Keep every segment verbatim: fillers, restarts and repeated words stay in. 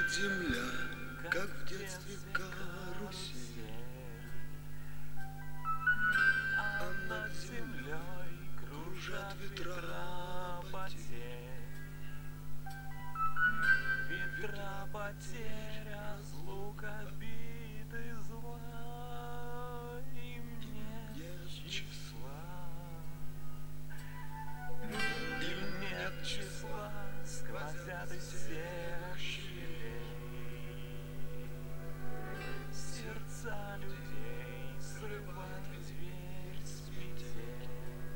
земля, как в детстве карусель, а над землей кружат ветра потерь. Ветра потерь, разлук, обиды, зла, им нет числа, им нет числа, сквозят из всех щелей сердца людей, срывает дверь с петель,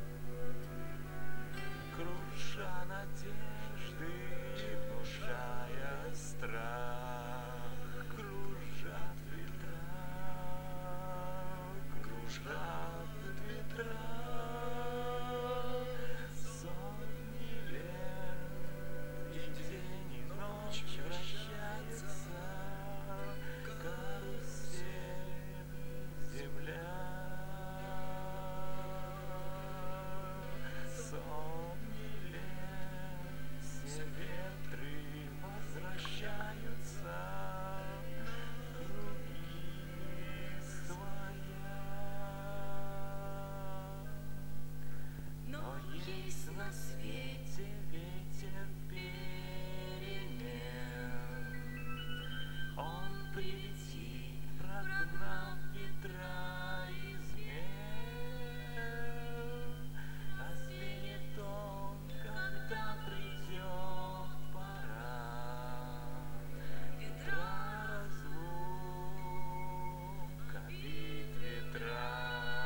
круша надежды и внушая страх, кружат ветра, кружат ветра, сотни лет, и день, и ночь вращается карусель земля. Сотни лет все ветры возвращаются в круги своя. Но есть на свете ветер перемен, он прилетит, прогнав ветра измен, а сбенет он, когда придет пора. Ветра разлук, обид ветра,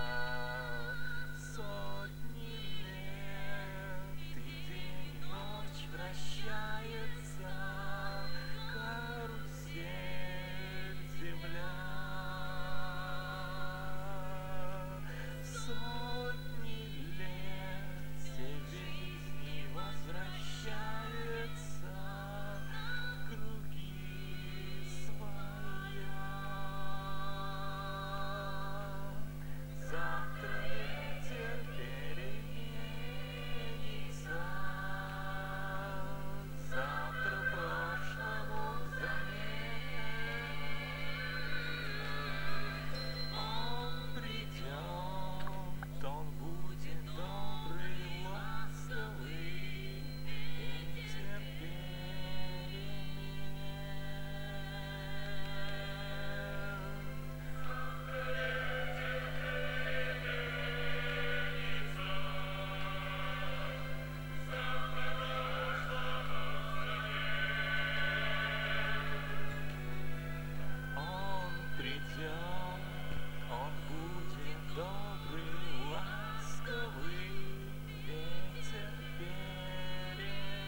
сотни лет, и день, и ночь вращается карусель земля. Сотни лет все жизни возвращаются в круги своя. Завтра ветер переменится, завтра прошлому замен. Он придет, он будет добрый, ласковый, ветер перемен. Он придет, он будет добрый, ласковый, ветер перемен.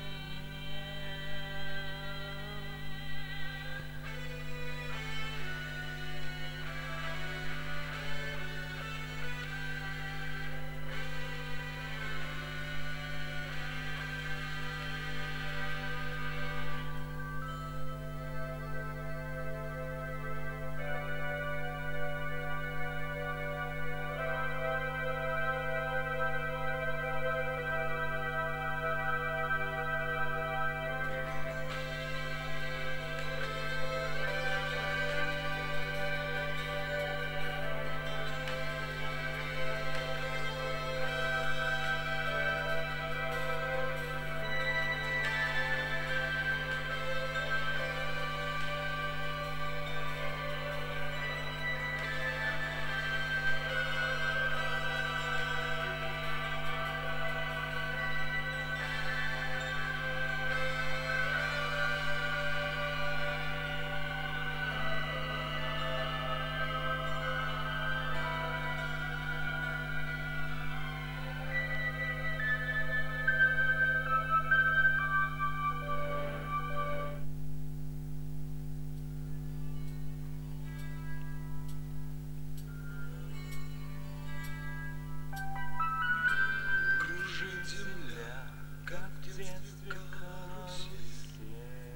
Кружит земля, как в детстве карусель,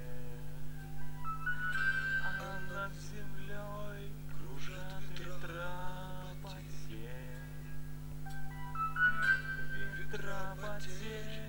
а над землей кружат ветра потерь. Ветра потерь,